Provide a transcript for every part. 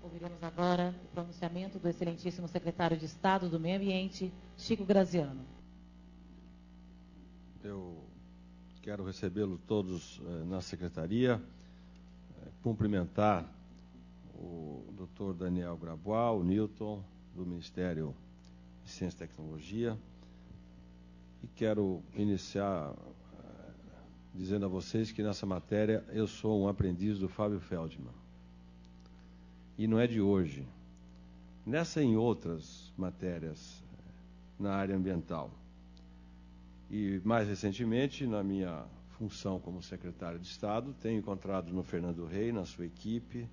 Ouviremos agora o pronunciamento do excelentíssimo secretário de Estado do Meio Ambiente, Chico Graziano. Eu quero recebê-los todos na secretaria, cumprimentar o Dr. Daniel Grabois, o Newton, do Ministério de Ciência e Tecnologia, e quero iniciar dizendo a vocês que nessa matéria eu sou um aprendiz do Fábio Feldman. E não é de hoje. Nessa e em outras matérias na área ambiental. E, mais recentemente, na minha função como secretário de Estado, tenho encontrado no Fernando Rey, na sua equipe,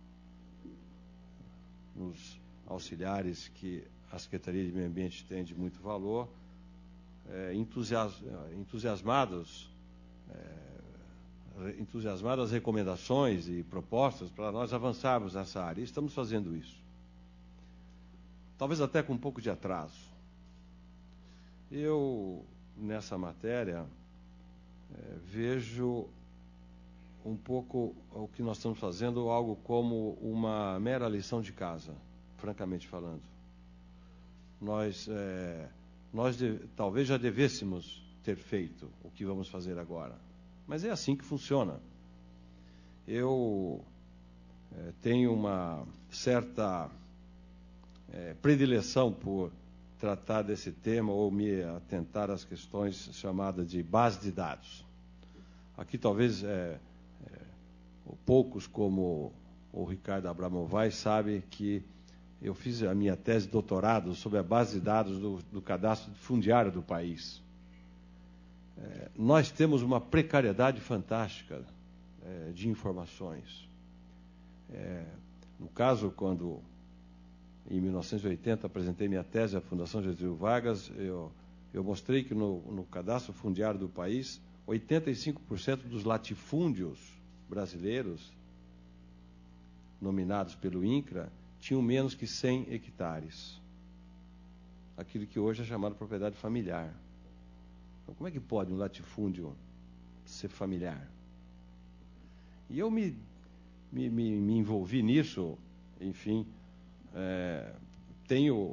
nos auxiliares que a Secretaria de Meio Ambiente tem de muito valor, entusiasmadas recomendações e propostas para nós avançarmos nessa área. E estamos fazendo isso. Talvez até com um pouco de atraso. Eu, nessa matéria, vejo um pouco o que nós estamos fazendo algo como uma mera lição de casa, francamente falando. Talvez já devêssemos ter feito o que vamos fazer agora. Mas é assim que funciona. Eu tenho uma certa predileção por tratar desse tema ou me atentar às questões chamadas de base de dados. Aqui talvez poucos como o Ricardo Abramovay sabem que eu fiz a minha tese de doutorado sobre a base de dados do cadastro fundiário do país. Nós temos uma precariedade fantástica de informações. No caso, quando em 1980 apresentei minha tese à Fundação Getúlio Vargas, eu mostrei que no cadastro fundiário do país, 85% dos latifúndios brasileiros, nominados pelo INCRA, tinham menos que 100 hectares. Aquilo que hoje é chamado propriedade familiar. Então, como é que pode um latifúndio ser familiar? E eu me envolvi nisso, enfim, tenho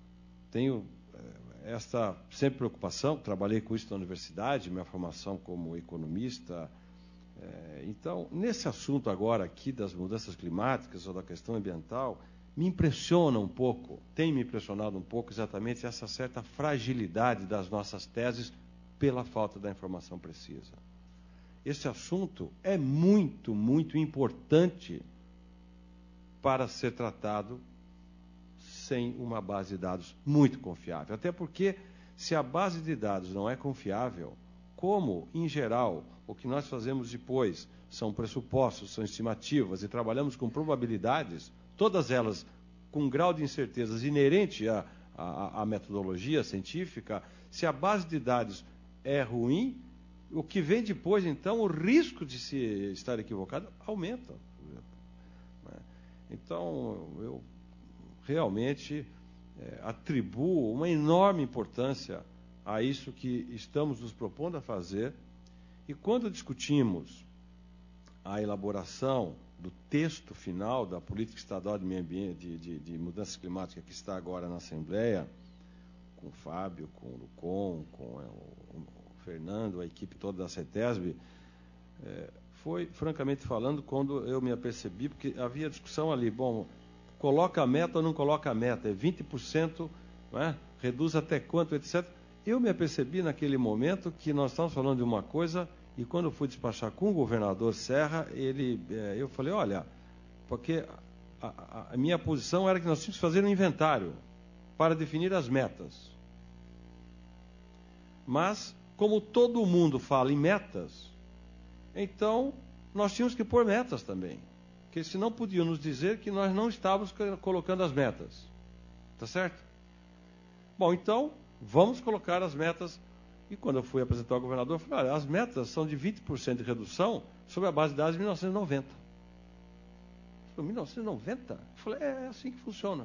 esta sempre preocupação, trabalhei com isso na universidade, minha formação como economista. Então, nesse assunto agora aqui das mudanças climáticas ou da questão ambiental, me impressiona um pouco, tem me impressionado um pouco exatamente essa certa fragilidade das nossas teses pela falta da informação precisa. Esse assunto é muito, muito importante para ser tratado sem uma base de dados muito confiável. Até porque, se a base de dados não é confiável, como, em geral, o que nós fazemos depois são pressupostos, são estimativas e trabalhamos com probabilidades, todas elas com um grau de incertezas inerente à metodologia científica, se a base de dados é ruim, o que vem depois, então, o risco de se estar equivocado aumenta. Então, eu realmente atribuo uma enorme importância a isso que estamos nos propondo a fazer. E quando discutimos a elaboração do texto final da Política Estadual de Meio Ambiente, de Mudanças Climáticas, que está agora na Assembleia, com o Fábio, com o Lucon, com o Fernando, a equipe toda da CETESB, foi, francamente falando, quando eu me apercebi, porque havia discussão ali, bom, coloca a meta ou não coloca a meta, é 20%, não é? Reduz até quanto, etc. Eu me apercebi naquele momento que nós estávamos falando de uma coisa, e quando eu fui despachar com o governador Serra, eu falei, olha, porque a minha posição era que nós tínhamos que fazer um inventário para definir as metas. Mas, como todo mundo fala em metas, então nós tínhamos que pôr metas também. Porque senão podiam nos dizer que nós não estávamos colocando as metas. Tá certo? Bom, então, vamos colocar as metas. E quando eu fui apresentar ao governador, eu falei, olha, as metas são de 20% de redução sobre a base de dados de 1990. Ele falou, 1990? Eu falei, é assim que funciona.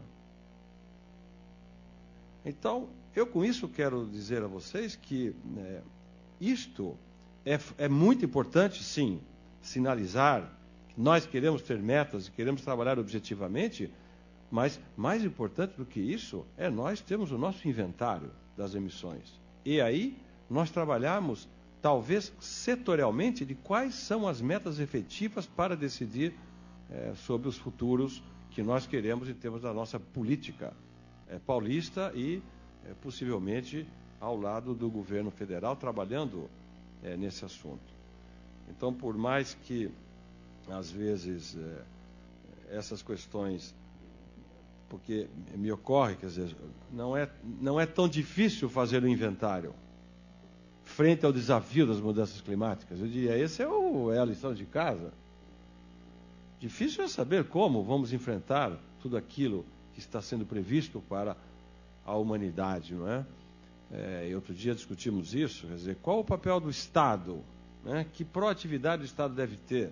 Então, eu com isso quero dizer a vocês que isto é muito importante, sim, sinalizar que Nós queremos ter metas e queremos trabalhar objetivamente, mas mais importante do que isso é nós termos o nosso inventário das emissões. E aí nós trabalhamos, talvez setorialmente, de quais são as metas efetivas para decidir sobre os futuros que nós queremos em termos da nossa política paulista e possivelmente ao lado do governo federal trabalhando nesse assunto. Então, por mais que às vezes essas questões, porque me ocorre, quer dizer, não é tão difícil fazer o inventário frente ao desafio das mudanças climáticas. Eu diria, essa é a lição de casa. Difícil é saber como vamos enfrentar tudo aquilo que está sendo previsto para a humanidade, não é? Outro dia discutimos isso, quer dizer, qual o papel do Estado, né? Que proatividade o Estado deve ter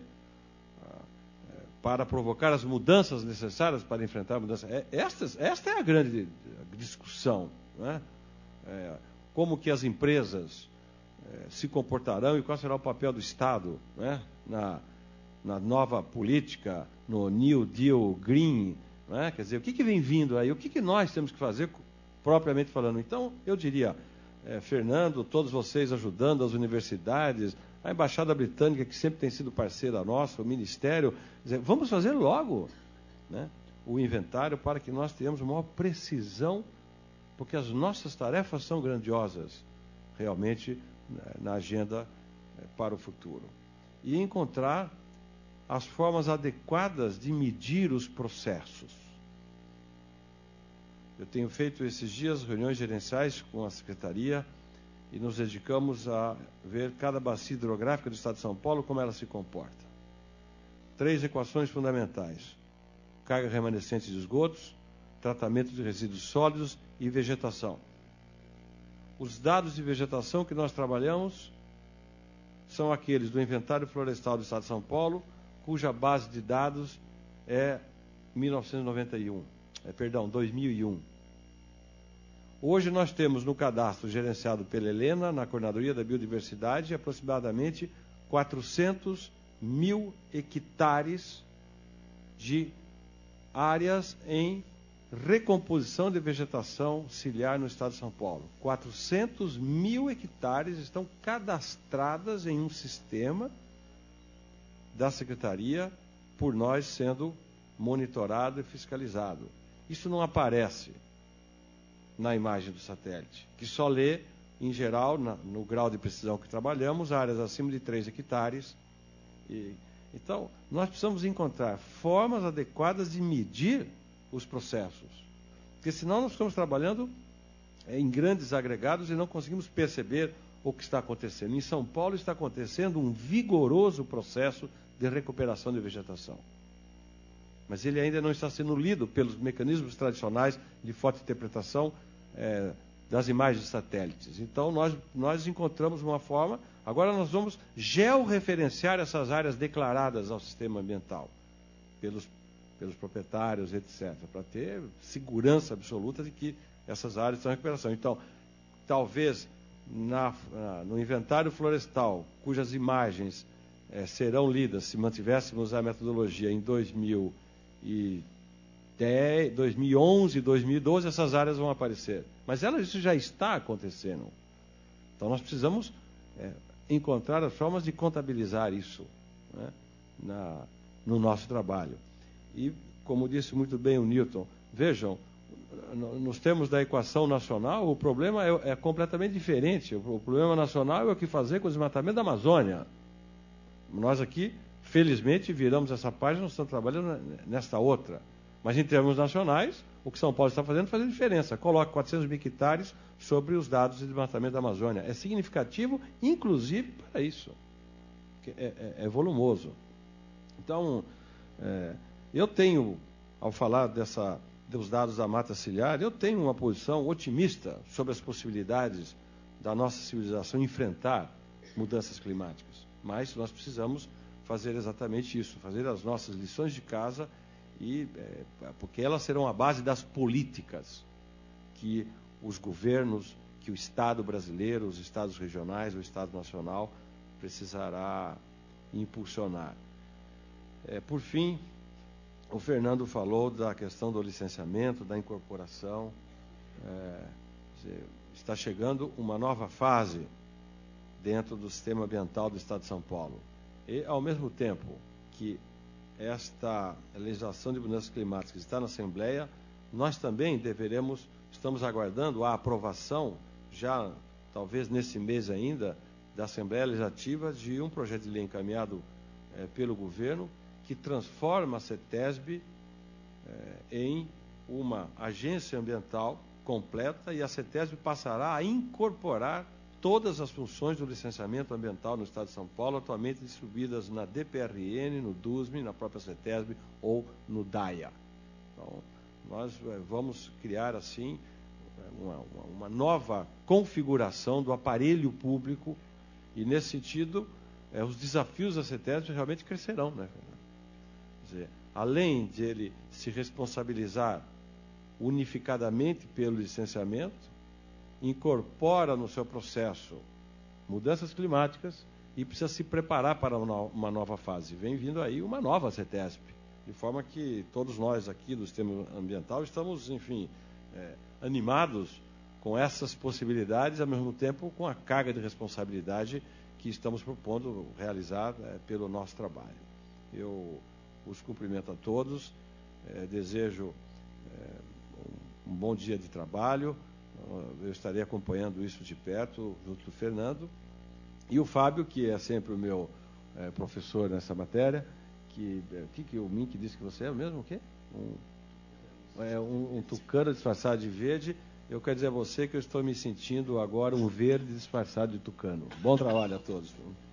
para provocar as mudanças necessárias para enfrentar a mudança. Esta é a grande discussão, não é? Como que as empresas se comportarão e qual será o papel do Estado, né? Na nova política, no New Deal Green, né? Quer dizer, o que vem vindo aí, o que nós temos que fazer propriamente falando. Então, eu diria, Fernando, todos vocês ajudando as universidades, a Embaixada Britânica, que sempre tem sido parceira nossa, o Ministério, dizer, vamos fazer logo, né, o inventário para que nós tenhamos maior precisão, porque as nossas tarefas são grandiosas, realmente, na agenda para o futuro. E encontrar as formas adequadas de medir os processos. Eu tenho feito esses dias reuniões gerenciais com a Secretaria e nos dedicamos a ver cada bacia hidrográfica do Estado de São Paulo, como ela se comporta. 3 equações fundamentais: carga remanescente de esgotos, tratamento de resíduos sólidos e vegetação. Os dados de vegetação que nós trabalhamos são aqueles do Inventário Florestal do Estado de São Paulo, cuja base de dados é 2001. Hoje nós temos no cadastro gerenciado pela Helena, na Coordenadoria da Biodiversidade, aproximadamente 400 mil hectares de áreas em recomposição de vegetação ciliar no Estado de São Paulo. 400 mil hectares estão cadastradas em um sistema da Secretaria, por nós sendo monitorado e fiscalizado. Isso não aparece na imagem do satélite, que só lê, em geral, no grau de precisão que trabalhamos, áreas acima de 3 hectares. Então, nós precisamos encontrar formas adequadas de medir os processos, porque senão nós estamos trabalhando em grandes agregados e não conseguimos perceber o que está acontecendo. Em São Paulo está acontecendo um vigoroso processo de recuperação de vegetação, mas ele ainda não está sendo lido pelos mecanismos tradicionais de fotointerpretação das imagens de satélites. Então, nós encontramos uma forma. Agora nós vamos georreferenciar essas áreas declaradas ao sistema ambiental, pelos proprietários, etc., para ter segurança absoluta de que essas áreas estão em recuperação. Então, talvez no inventário florestal, cujas imagens serão lidas, se mantivéssemos a metodologia em 2011, 2012, essas áreas vão aparecer. Mas isso já está acontecendo. Então, nós precisamos encontrar as formas de contabilizar isso, né, no nosso trabalho. E, como disse muito bem o Newton, vejam, nos termos da equação nacional, o problema é completamente diferente. O problema nacional é o que fazer com o desmatamento da Amazônia. Nós aqui, felizmente, viramos essa página, nós estamos trabalhando nesta outra. Mas, em termos nacionais, o que São Paulo está fazendo faz diferença. Coloca 400 mil hectares sobre os dados de desmatamento da Amazônia. É significativo, inclusive, para isso. É volumoso. Então, eu tenho, ao falar dos dados da mata ciliar, eu tenho uma posição otimista sobre as possibilidades da nossa civilização enfrentar mudanças climáticas. Mas nós precisamos fazer exatamente isso, fazer as nossas lições de casa, porque elas serão a base das políticas que os governos, que o Estado brasileiro, os Estados regionais, o Estado nacional precisará impulsionar. Por fim, o Fernando falou da questão do licenciamento, da incorporação. Está chegando uma nova fase dentro do sistema ambiental do Estado de São Paulo. E, ao mesmo tempo que esta legislação de mudanças climáticas está na Assembleia, nós também estamos aguardando a aprovação, já talvez nesse mês ainda, da Assembleia Legislativa, de um projeto de lei encaminhado pelo governo, que transforma a CETESB em uma agência ambiental completa, e a CETESB passará a incorporar todas as funções do licenciamento ambiental no Estado de São Paulo, atualmente distribuídas na DPRN, no DUSM, na própria CETESB ou no DAIA. Então, nós vamos criar, assim, uma nova configuração do aparelho público, e, nesse sentido, os desafios da CETESB realmente crescerão, né? Quer dizer, além de ele se responsabilizar unificadamente pelo licenciamento, incorpora no seu processo mudanças climáticas e precisa se preparar para uma nova fase. Vem vindo aí uma nova CETESB, de forma que todos nós aqui do sistema ambiental estamos, enfim, animados com essas possibilidades, ao mesmo tempo com a carga de responsabilidade que estamos propondo realizar pelo nosso trabalho. Eu os cumprimento a todos, desejo um bom dia de trabalho. Eu estarei acompanhando isso de perto, junto do Fernando. E o Fábio, que é sempre o meu professor nessa matéria, que o Mink disse que você é mesmo o quê? Um tucano disfarçado de verde. Eu quero dizer a você que eu estou me sentindo agora um verde disfarçado de tucano. Bom trabalho a todos.